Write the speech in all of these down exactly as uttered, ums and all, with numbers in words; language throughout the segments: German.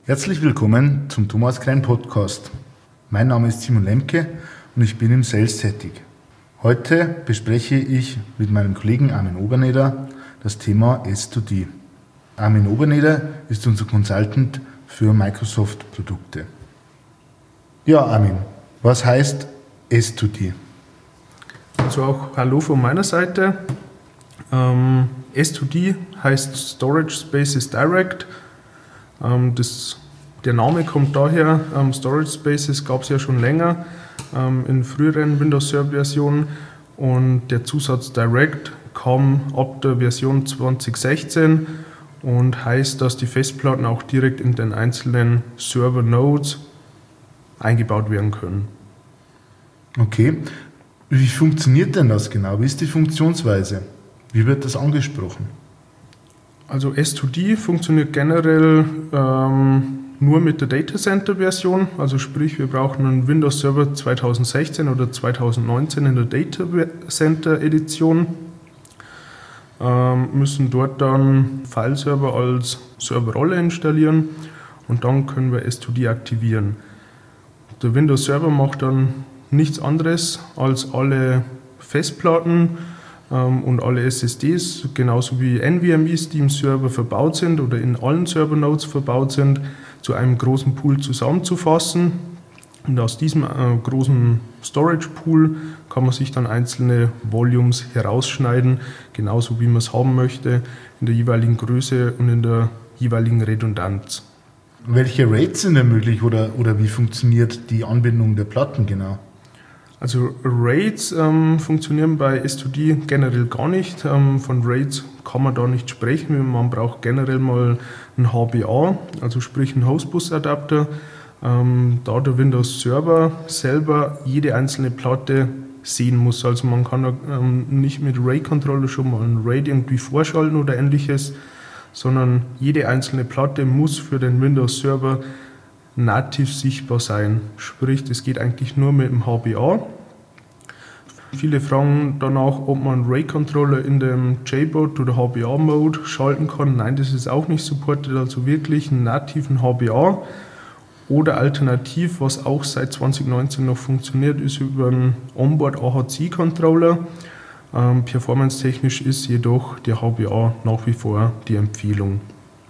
Herzlich willkommen zum Thomas Klein Podcast. Mein Name ist Simon Lemke und ich bin im Sales tätig. Heute bespreche ich mit meinem Kollegen Armin Oberneder das Thema S zwei D. Armin Oberneder ist unser Consultant für Microsoft-Produkte. Ja, Armin, was heißt S zwei D? Also auch Hallo von meiner Seite. Ähm, S zwei D heißt Storage Spaces Direct. Ähm, das, der Name kommt daher, ähm, Storage Spaces gab es ja schon länger ähm, in früheren Windows Server Versionen und der Zusatz Direct kam ab der Version zwanzig sechzehn und heißt, dass die Festplatten auch direkt in den einzelnen Server Nodes eingebaut werden können. Okay, wie funktioniert denn das genau? Wie ist die Funktionsweise? Wie wird das angesprochen? Also S zwei D funktioniert generell ähm, nur mit der Datacenter-Version, also sprich wir brauchen einen Windows Server zwanzig sechzehn oder zwanzig neunzehn in der Datacenter-Edition, ähm, müssen dort dann File-Server als Serverrolle installieren und dann können wir S zwei D aktivieren. Der Windows Server macht dann nichts anderes als alle Festplatten und alle S S Ds, genauso wie N V M Es, die im Server verbaut sind oder in allen Server-Nodes verbaut sind, zu einem großen Pool zusammenzufassen. Und aus diesem äh, großen Storage-Pool kann man sich dann einzelne Volumes herausschneiden, genauso wie man es haben möchte, in der jeweiligen Größe und in der jeweiligen Redundanz. Welche Rates sind denn möglich oder, oder wie funktioniert die Anbindung der Platten genau? Also Rates ähm, funktionieren bei S zwei D generell gar nicht. Ähm, von Rates kann man da nicht sprechen. Man braucht generell mal ein H B A, also sprich einen Hostbus-Adapter, ähm, da der Windows Server selber jede einzelne Platte sehen muss. Also man kann ähm, nicht mit RAID-Controller schon mal ein RAID irgendwie vorschalten oder ähnliches, sondern jede einzelne Platte muss für den Windows Server nativ sichtbar sein. Sprich, das geht eigentlich nur mit dem H B A. Viele fragen danach, ob man einen RAID-Controller in dem J BOOT oder H B A-Mode schalten kann. Nein, das ist auch nicht supported, also wirklich einen nativen H B A. Oder alternativ, was auch seit zwanzig neunzehn noch funktioniert, ist über einen Onboard A H C-Controller. Ähm, performance-technisch ist jedoch der H B A nach wie vor die Empfehlung.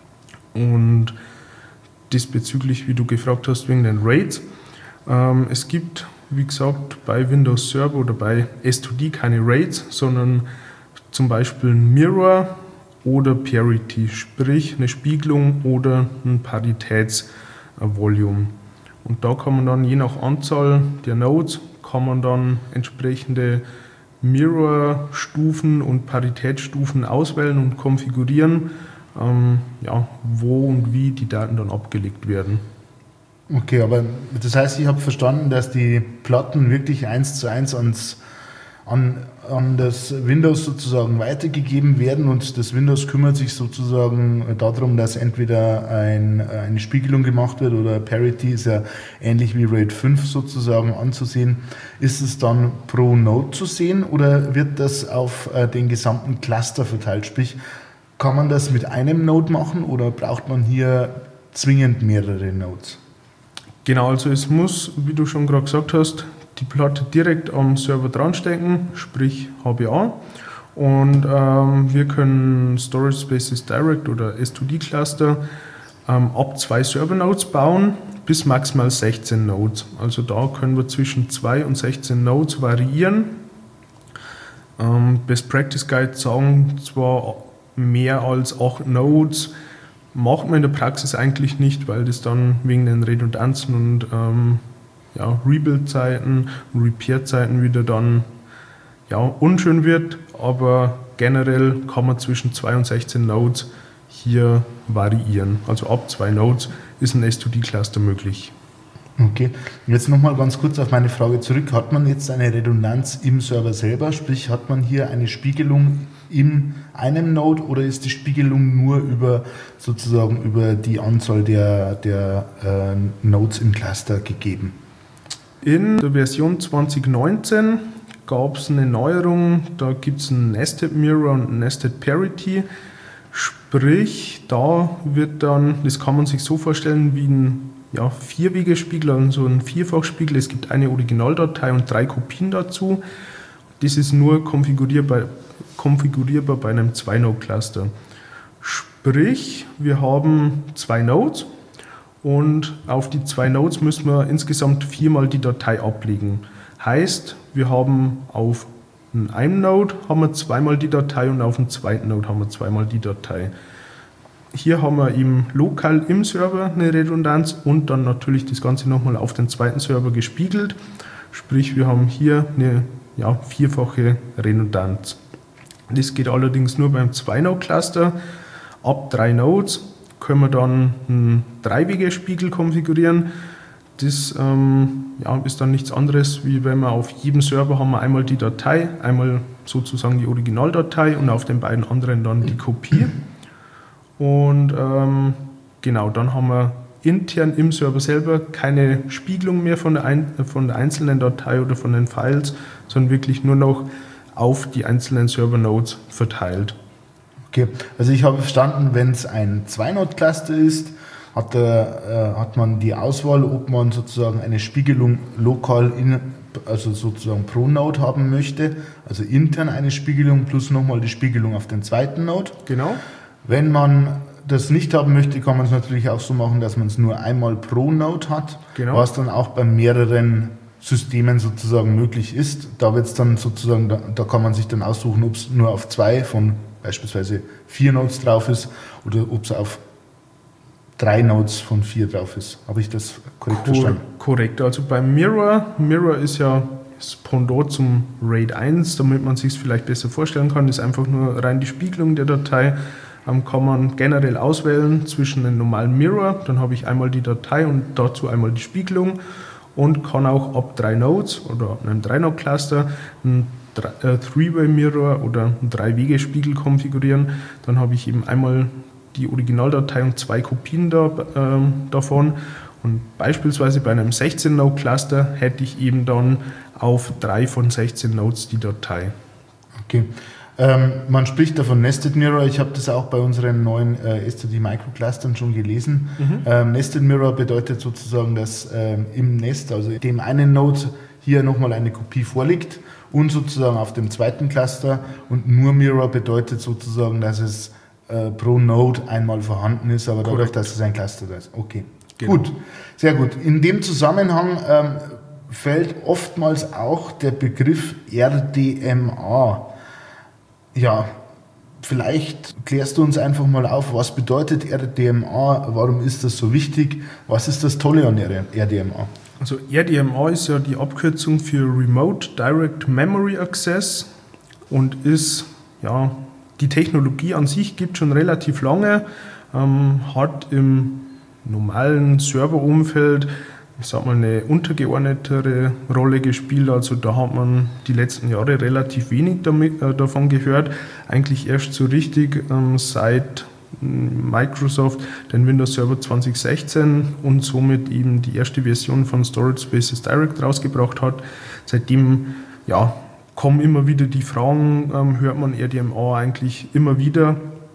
Und diesbezüglich, wie du gefragt hast, wegen den RAIDs. Ähm, es gibt, wie gesagt, bei Windows Server oder bei S zwei D keine RAIDs, sondern zum Beispiel ein Mirror oder Parity, sprich eine Spiegelung oder ein Paritätsvolume. Und da kann man dann je nach Anzahl der Nodes kann man dann entsprechende Mirror-Stufen und Paritätsstufen auswählen und konfigurieren, Ähm, ja, wo und wie die Daten dann abgelegt werden. Okay, aber das heißt, ich habe verstanden, dass die Platten wirklich eins zu eins ans, an, an das Windows sozusagen weitergegeben werden und das Windows kümmert sich sozusagen darum, dass entweder ein, eine Spiegelung gemacht wird oder Parity ist ja ähnlich wie RAID fünf sozusagen anzusehen. Ist es dann pro Node zu sehen oder wird das auf den gesamten Cluster verteilt? Sprich, kann man das mit einem Node machen oder braucht man hier zwingend mehrere Nodes? Genau, also es muss, wie du schon gerade gesagt hast, die Platte direkt am Server dran stecken, sprich H B A. Und ähm, wir können Storage Spaces Direct oder S zwei D Cluster ähm, ab zwei Server Nodes bauen bis maximal sechzehn Nodes. Also da können wir zwischen zwei und sechzehn Nodes variieren. Ähm, Best Practice Guide sagen zwar, mehr als acht Nodes macht man in der Praxis eigentlich nicht, weil das dann wegen den Redundanzen und ähm, ja, Rebuild-Zeiten und Repair-Zeiten wieder dann ja, unschön wird, aber generell kann man zwischen zwei und sechzehn Nodes hier variieren. Also ab zwei Nodes ist ein S zwei D-Cluster möglich. Okay, jetzt nochmal ganz kurz auf meine Frage zurück. Hat man jetzt eine Redundanz im Server selber, sprich hat man hier eine Spiegelung in einem Node oder ist die Spiegelung nur über sozusagen über die Anzahl der, der äh, Nodes im Cluster gegeben? In der Version zwanzig neunzehn gab es eine Neuerung, da gibt es ein Nested Mirror und ein Nested Parity. Sprich, da wird dann, das kann man sich so vorstellen wie ein ja, Vierwegespiegel, also ein Vierfachspiegel. Es gibt eine Originaldatei und drei Kopien dazu. Das ist nur konfigurierbar, konfigurierbar bei einem zwei-Node-Cluster. Sprich, wir haben zwei Nodes und auf die zwei Nodes müssen wir insgesamt viermal die Datei ablegen. Heißt, wir haben auf einem Node haben wir zweimal die Datei und auf dem zweiten Node haben wir zweimal die Datei. Hier haben wir eben lokal im Server eine Redundanz und dann natürlich das Ganze nochmal auf den zweiten Server gespiegelt. Sprich, wir haben hier eine ja, vierfache Redundanz. Das geht allerdings nur beim zwei-Node-Cluster. Ab drei Nodes können wir dann einen Dreiwegespiegel konfigurieren. Das ähm, ja, ist dann nichts anderes, wie wenn wir auf jedem Server haben wir einmal die Datei, einmal sozusagen die Originaldatei und auf den beiden anderen dann die Kopie. Und ähm, genau, dann haben wir intern im Server selber keine Spiegelung mehr von der, ein, von der einzelnen Datei oder von den Files, sondern wirklich nur noch auf die einzelnen Server-Nodes verteilt. Okay, also ich habe verstanden, wenn es ein zwei-Node-Cluster ist, hat, der, äh, hat man die Auswahl, ob man sozusagen eine Spiegelung lokal, in, also sozusagen pro Node haben möchte, also intern eine Spiegelung plus nochmal die Spiegelung auf den zweiten Node. Genau. Wenn man das nicht haben möchte, kann man es natürlich auch so machen, dass man es nur einmal pro Node hat, genau. Was dann auch bei mehreren Systemen sozusagen möglich ist. Da wird es dann sozusagen, da, da kann man sich dann aussuchen, ob es nur auf zwei von beispielsweise vier Nodes drauf ist oder ob es auf drei Nodes von vier drauf ist. Habe ich das korrekt Cor- verstanden? Korrekt, also beim Mirror, Mirror ist ja das Pendant zum RAID eins, damit man sich es vielleicht besser vorstellen kann, ist einfach nur rein die Spiegelung der Datei. Ähm, kann man generell auswählen zwischen einem normalen Mirror, dann habe ich einmal die Datei und dazu einmal die Spiegelung und kann auch ab drei Nodes oder einem drei-Node-Cluster ein Three-Way-Mirror oder ein Drei-Wege-Spiegel konfigurieren. Dann habe ich eben einmal die Originaldatei und zwei Kopien da, äh, davon. Und beispielsweise bei einem sechzehn-Node-Cluster hätte ich eben dann auf drei von sechzehn Nodes die Datei. Okay. Ähm, man spricht da von Nested Mirror. Ich habe das auch bei unseren neuen äh, S T D-Microclustern schon gelesen. Mhm. Ähm, Nested Mirror bedeutet sozusagen, dass ähm, im Nest, also dem einen Node, hier nochmal eine Kopie vorliegt und sozusagen auf dem zweiten Cluster. Und nur Mirror bedeutet sozusagen, dass es äh, pro Node einmal vorhanden ist, aber dadurch, Correct. Dass es ein Cluster ist. Okay, genau. Gut, sehr gut. In dem Zusammenhang ähm, fällt oftmals auch der Begriff R D M A. Ja, vielleicht klärst du uns einfach mal auf, was bedeutet R D M A, warum ist das so wichtig, was ist das Tolle an R D M A? Also R D M A ist ja die Abkürzung für Remote Direct Memory Access und ist, ja, die Technologie an sich gibt schon relativ lange, ähm, hat im normalen Serverumfeld, ich sag mal, eine untergeordnetere Rolle gespielt. Also da hat man die letzten Jahre relativ wenig damit, äh, davon gehört. Eigentlich erst so richtig ähm, seit Microsoft den Windows Server zwanzig sechzehn und somit eben die erste Version von Storage Spaces Direct rausgebracht hat. Seitdem ja, kommen immer wieder die Fragen, ähm, hört man R D M A eigentlich immer wieder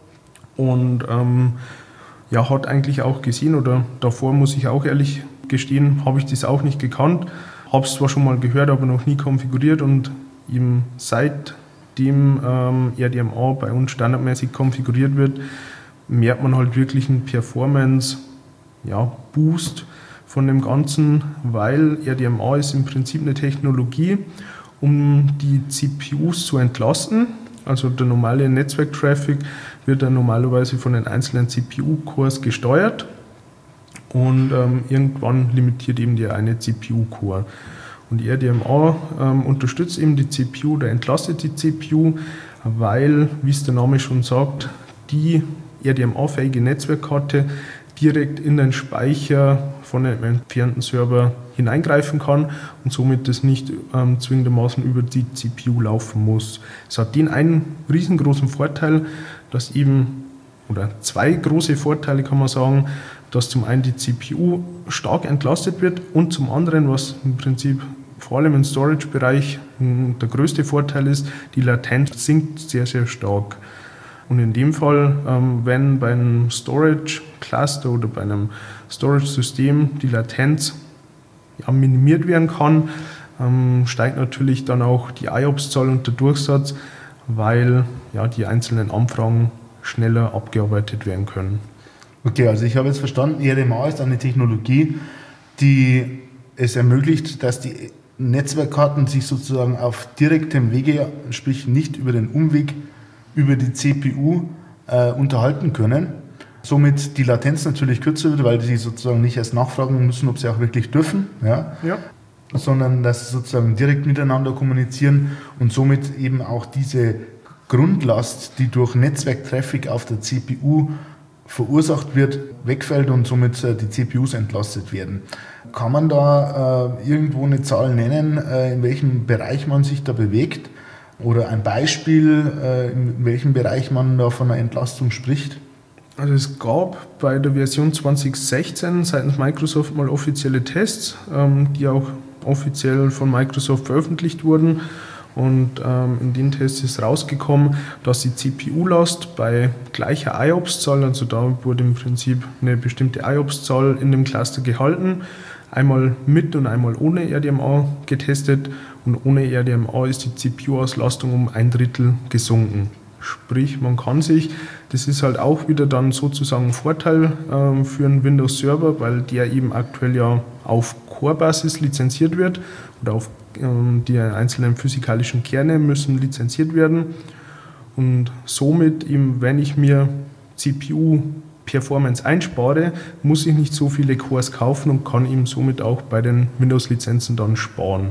und ähm, ja, hat eigentlich auch gesehen, oder davor muss ich auch ehrlich gestehen, habe ich das auch nicht gekannt, habe es zwar schon mal gehört, aber noch nie konfiguriert und eben seitdem ähm, R D M A bei uns standardmäßig konfiguriert wird, merkt man halt wirklich einen Performance ja, Boost von dem Ganzen, weil R D M A ist im Prinzip eine Technologie, um die C P Us zu entlasten. Also der normale Netzwerktraffic wird dann normalerweise von den einzelnen C P U-Cores gesteuert und ähm, irgendwann limitiert eben der eine C P U-Core. Und R D M A ähm, unterstützt eben die C P U oder entlastet die C P U, weil, wie es der Name schon sagt, die R D M A-fähige Netzwerkkarte direkt in den Speicher von einem entfernten Server hineingreifen kann und somit das nicht ähm, zwingendermaßen über die C P U laufen muss. Es hat den einen riesengroßen Vorteil, dass eben, oder zwei große Vorteile kann man sagen, dass zum einen die C P U stark entlastet wird und zum anderen, was im Prinzip vor allem im Storage-Bereich der größte Vorteil ist, die Latenz sinkt sehr, sehr stark. Und in dem Fall, ähm, wenn bei einem Storage Cluster oder bei einem Storage System die Latenz ja, minimiert werden kann, ähm, steigt natürlich dann auch die I O P S-Zahl und der Durchsatz, weil ja, die einzelnen Anfragen schneller abgearbeitet werden können. Okay, also ich habe jetzt verstanden, E R M A ist eine Technologie, die es ermöglicht, dass die Netzwerkkarten sich sozusagen auf direktem Wege, sprich nicht über den Umweg, über die C P U äh, unterhalten können. Somit die Latenz natürlich kürzer wird, weil sie sozusagen nicht erst nachfragen müssen, ob sie auch wirklich dürfen, ja? Ja. Sondern dass sie sozusagen direkt miteinander kommunizieren und somit eben auch diese Grundlast, die durch Netzwerktraffic auf der C P U verursacht wird, wegfällt und somit äh, die C P Us entlastet werden. Kann man da äh, irgendwo eine Zahl nennen, äh, in welchem Bereich man sich da bewegt? Oder ein Beispiel, äh, in welchem Bereich man da von einer Entlastung spricht? Also es gab bei der Version zwanzig sechzehn seitens Microsoft mal offizielle Tests, ähm, die auch offiziell von Microsoft veröffentlicht wurden. Und ähm, in den Tests ist rausgekommen, dass die C P U-Last bei gleicher I O P S-Zahl, also da wurde im Prinzip eine bestimmte I O P S-Zahl in dem Cluster gehalten, einmal mit und einmal ohne R D M A getestet und ohne R D M A ist die C P U-Auslastung um ein Drittel gesunken. Sprich, man kann sich, das ist halt auch wieder dann sozusagen ein Vorteil ähm, für einen Windows-Server, weil der eben aktuell ja auf Core-Basis lizenziert wird oder auf ähm, die einzelnen physikalischen Kerne müssen lizenziert werden. Und somit, eben, wenn ich mir C P U-Performance einspare, muss ich nicht so viele Cores kaufen und kann eben somit auch bei den Windows-Lizenzen dann sparen.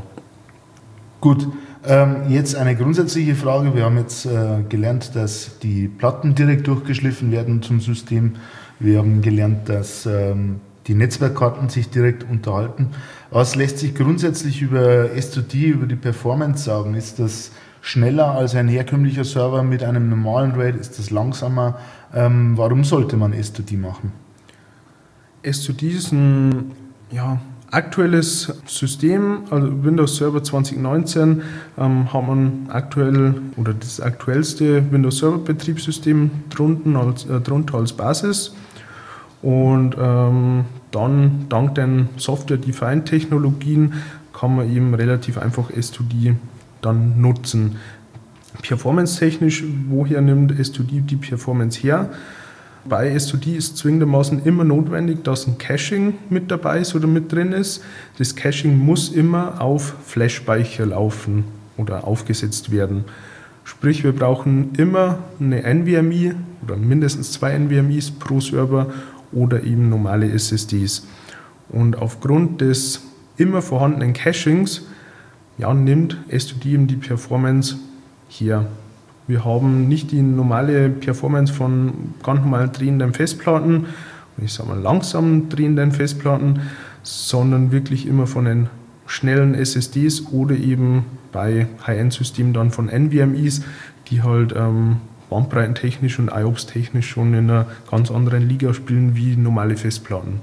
Gut. Jetzt eine grundsätzliche Frage. Wir haben jetzt äh, gelernt, dass die Platten direkt durchgeschliffen werden zum System. Wir haben gelernt, dass ähm, die Netzwerkkarten sich direkt unterhalten. Was lässt sich grundsätzlich über S zwei D, über die Performance sagen? Ist das schneller als ein herkömmlicher Server mit einem normalen RAID? Ist das langsamer? Ähm, warum sollte man S zwei D machen? S zwei D ist ein ja, aktuelles System, also Windows Server zwanzig neunzehn ähm, hat man aktuell oder das aktuellste Windows Server Betriebssystem drunten als, äh, drunter als Basis und ähm, dann dank den Software-Defined Technologien kann man eben relativ einfach S zwei D dann nutzen. Performance-technisch, woher nimmt S zwei D die Performance her? Bei S zwei D ist zwingendermaßen immer notwendig, dass ein Caching mit dabei ist oder mit drin ist. Das Caching muss immer auf Flash-Speicher laufen oder aufgesetzt werden. Sprich, wir brauchen immer eine N V M e oder mindestens zwei N V M es pro Server oder eben normale S S Ds. Und aufgrund des immer vorhandenen Cachings ja, nimmt S zwei D eben die Performance her. Wir haben nicht die normale Performance von ganz normal drehenden Festplatten, ich sage mal langsam drehenden Festplatten, sondern wirklich immer von den schnellen S S Ds oder eben bei High-End-Systemen dann von N V M es, die halt ähm, bandbreitentechnisch und I O P S-technisch schon in einer ganz anderen Liga spielen wie normale Festplatten.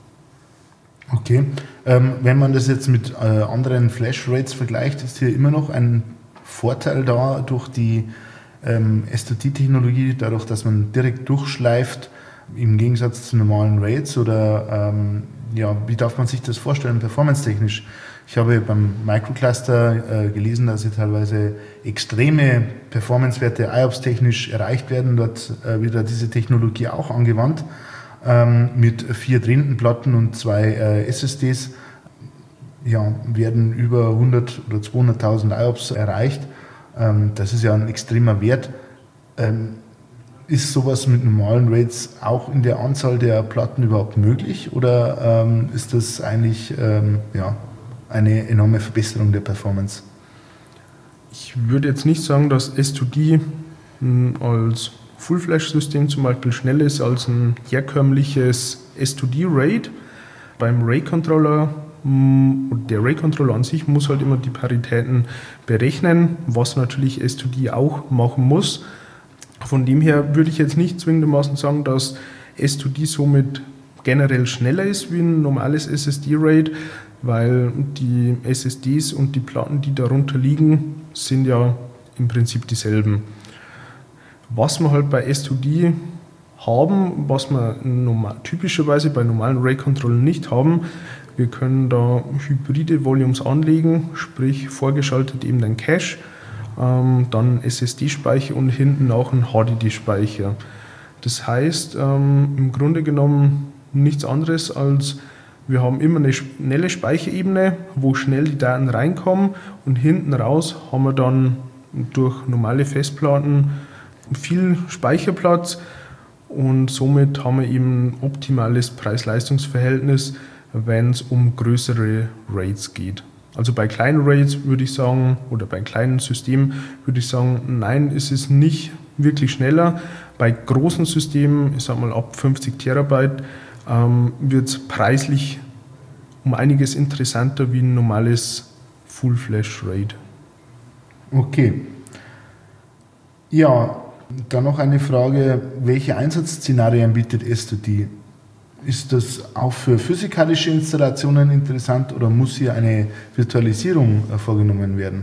Okay, ähm, wenn man das jetzt mit äh, anderen Flash-Rates vergleicht, ist hier immer noch ein Vorteil da durch die ähm, S zwei D-Technologie, dadurch, dass man direkt durchschleift, im Gegensatz zu normalen RAIDs oder ähm, ja, wie darf man sich das vorstellen, performance-technisch? Ich habe beim Microcluster äh, gelesen, dass hier teilweise extreme Performance-Werte I O P S-technisch erreicht werden. Dort äh, wird diese Technologie auch angewandt ähm, mit vier drehenden Platten und zwei äh, S S Ds. Ja, werden über hundert oder zweihunderttausend I O P S erreicht. Ähm, das ist ja ein extremer Wert. Ähm, ist sowas mit normalen RAIDs auch in der Anzahl der Platten überhaupt möglich oder ähm, ist das eigentlich ähm, ja, eine enorme Verbesserung der Performance? Ich würde jetzt nicht sagen, dass S zwei D als Full-Flash-System zum Beispiel schneller ist als ein herkömmliches S zwei D-RAID. Beim RAID-Controller, der RAID-Controller an sich muss halt immer die Paritäten berechnen, was natürlich S zwei D auch machen muss. Von dem her würde ich jetzt nicht zwingendermaßen sagen, dass S zwei D somit generell schneller ist wie ein normales S S D-RAID, weil die S S Ds und die Platten, die darunter liegen, sind ja im Prinzip dieselben. Was wir halt bei S zwei D haben, was wir normal, typischerweise bei normalen RAID-Controllern nicht haben, wir können da hybride Volumes anlegen, sprich vorgeschaltet eben den Cache, ähm, dann S S D-Speicher und hinten auch ein H D D-Speicher. Das heißt, ähm, im Grunde genommen nichts anderes als wir haben immer eine schnelle Speicherebene, wo schnell die Daten reinkommen und hinten raus haben wir dann durch normale Festplatten viel Speicherplatz und somit haben wir eben ein optimales Preis-Leistungs-Verhältnis, wenn es um größere RAIDs geht. Also bei kleinen RAIDs würde ich sagen, oder bei kleinen Systemen würde ich sagen, nein, ist es nicht wirklich schneller. Bei großen Systemen, ich sage mal ab fünfzig Terabyte, ähm, wird es preislich um einiges interessanter wie ein normales Full-Flash-RAID. Okay. Ja, dann noch eine Frage, welche Einsatzszenarien bietet S zwei D? Ist das auch für physikalische Installationen interessant oder muss hier eine Virtualisierung vorgenommen werden?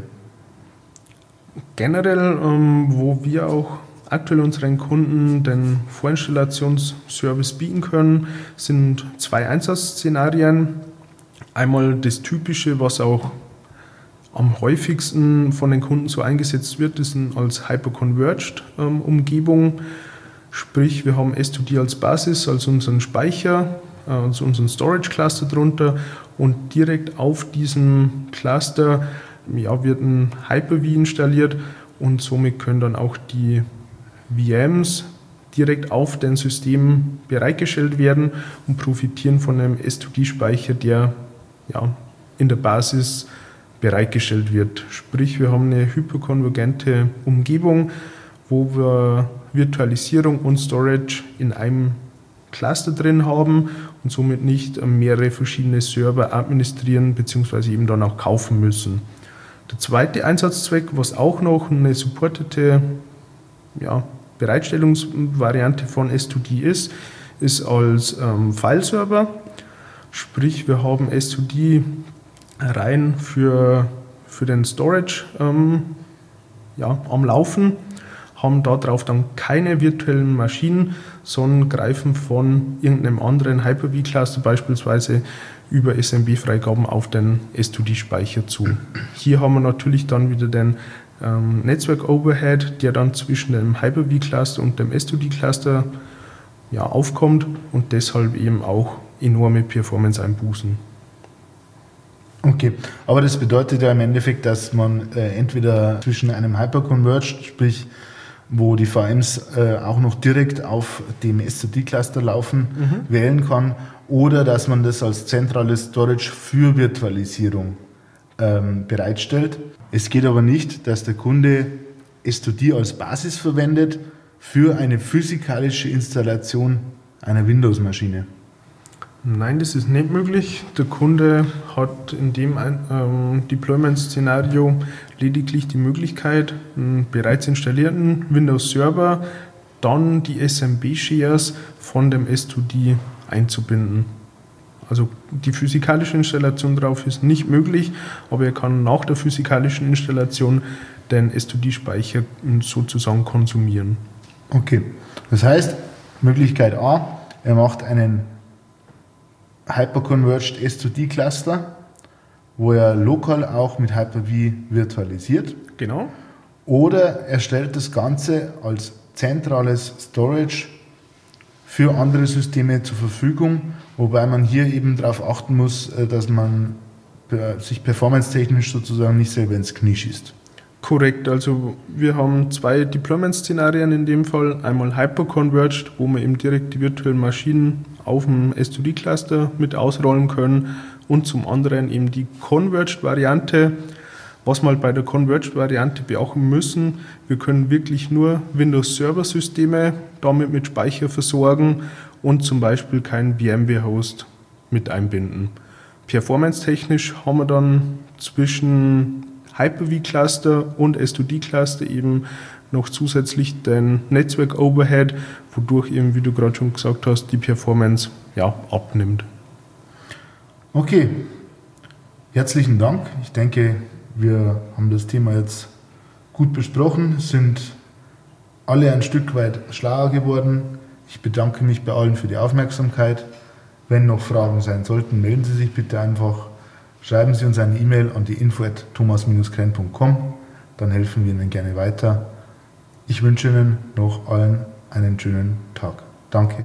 Generell, ähm, wo wir auch aktuell unseren Kunden den Vorinstallationsservice bieten können, sind zwei Einsatzszenarien. Einmal das Typische, was auch am häufigsten von den Kunden so eingesetzt wird, das sind als Hyperconverged ähm, Umgebung. Sprich, wir haben S zwei D als Basis, als unseren Speicher, äh, als unseren Storage Cluster drunter und direkt auf diesem Cluster ja, wird ein Hyper-V installiert und somit können dann auch die V Ms direkt auf den System bereitgestellt werden und profitieren von einem S zwei D-Speicher, der ja, in der Basis bereitgestellt wird. Sprich, wir haben eine hyperkonvergente Umgebung, wo wir Virtualisierung und Storage in einem Cluster drin haben und somit nicht mehrere verschiedene Server administrieren bzw. eben dann auch kaufen müssen. Der zweite Einsatzzweck, was auch noch eine supportete ja, Bereitstellungsvariante von S zwei D ist, ist als ähm, File-Server. Sprich, wir haben S zwei D rein für, für den Storage ähm, ja, am Laufen, haben darauf dann keine virtuellen Maschinen, sondern greifen von irgendeinem anderen Hyper-V-Cluster beispielsweise über S M B-Freigaben auf den S zwei D-Speicher zu. Hier haben wir natürlich dann wieder den ähm, Netzwerk-Overhead, der dann zwischen dem Hyper-V-Cluster und dem S zwei D-Cluster ja, aufkommt und deshalb eben auch enorme Performance-Einbußen. Okay, aber das bedeutet ja im Endeffekt, dass man äh, entweder zwischen einem Hyperconverged, sprich wo die V Ms äh, auch noch direkt auf dem S zwei D-Cluster laufen, mhm. wählen kann, oder dass man das als zentrales Storage für Virtualisierung ähm, bereitstellt. Es geht aber nicht, dass der Kunde S zwei D als Basis verwendet für eine physikalische Installation einer Windows-Maschine. Nein, das ist nicht möglich. Der Kunde hat in dem ähm, Deployment-Szenario lediglich die Möglichkeit, einen bereits installierten Windows-Server, dann die S M B-Shares von dem S zwei D einzubinden. Also die physikalische Installation darauf ist nicht möglich, aber er kann nach der physikalischen Installation den S zwei D-Speicher sozusagen konsumieren. Okay, das heißt, Möglichkeit A, er macht einen Hyperconverged S zwei D-Cluster, wo er lokal auch mit Hyper-V virtualisiert. Genau. Oder er stellt das Ganze als zentrales Storage für andere Systeme zur Verfügung, wobei man hier eben darauf achten muss, dass man sich performance-technisch sozusagen nicht selber ins Knie schießt. Korrekt, also wir haben zwei Deployment-Szenarien in dem Fall. Einmal Hyperconverged, wo wir eben direkt die virtuellen Maschinen auf dem S zwei D-Cluster mit ausrollen können, und zum anderen eben die Converged-Variante. Was wir halt bei der Converged-Variante beachten müssen, wir können wirklich nur Windows-Server-Systeme damit mit Speicher versorgen und zum Beispiel keinen VMware-Host mit einbinden. Performance-technisch haben wir dann zwischen Hyper-V-Cluster und S zwei D-Cluster eben noch zusätzlich den Netzwerk-Overhead, wodurch eben, wie du gerade schon gesagt hast, die Performance ja, abnimmt. Okay, herzlichen Dank. Ich denke, wir haben das Thema jetzt gut besprochen, sind alle ein Stück weit schlauer geworden. Ich bedanke mich bei allen für die Aufmerksamkeit. Wenn noch Fragen sein sollten, melden Sie sich bitte einfach. Schreiben Sie uns eine E-Mail an die info at thomas dash krenn punkt com. Dann helfen wir Ihnen gerne weiter. Ich wünsche Ihnen noch allen einen schönen Tag. Danke.